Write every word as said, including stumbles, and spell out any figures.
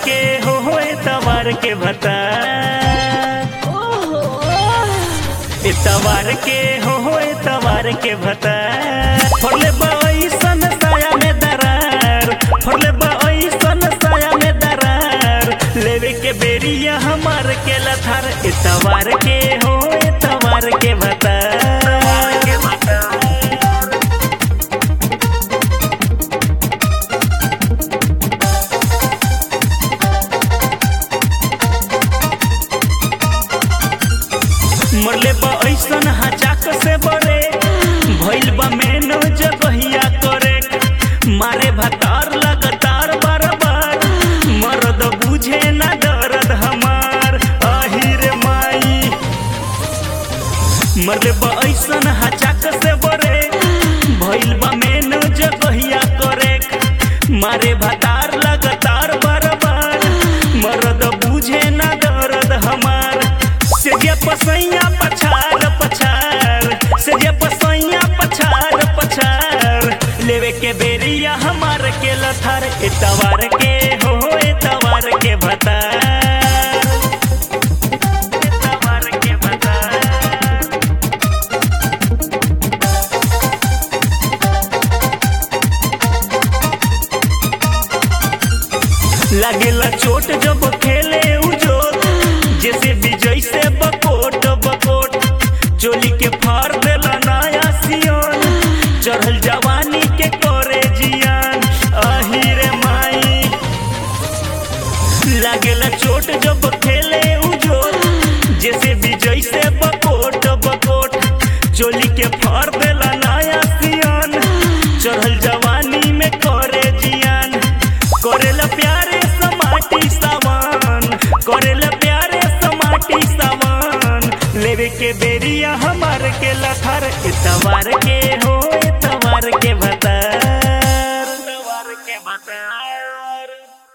के हो हो तवार के भता तवार के हो हो तवार के भता फरले बाईसन साया में दरार फरले बाईसन साया में दरार लेवे के बेरिया हमार के लथार तवार के हो तवार के भता मरले बा ऐसन हचाक से बड़े भइल बा मेनो जगहिया करे मारे भतार लगातार बार बार मर्द बुझे ना दर्द हमार आहिर माई मरले बा ऐसन हचाक से बड़े भइल बा मेनो जगहिया करे मारे भतार लगातार बार बार मर्द बुझे ना दर्द हमार सेजिया पसैया पछार पछार सेजिया पसैया पछार पछार लेवे के बेरिया हमार के लथार तवार के हो तवार के भता तवार के भता लागेला चोट जब खेले उजोर जैसे विजय से बकोट बकोट चोली के फाड़ देला नया सियोन चढ़ल जवानी के करे जियान आहिरे माई लागेला चोट जब खेले उजोर जैसे विजय से बकोट बकोट चोली के फाड़ देला नया सियोन चढ़ल जवानी में करे जियान करेला प्यारे समाटी सामान करेला प्यारे समाटी सामान लेवे के बेरिया हमार के लथार तवार के हो तवार के भता।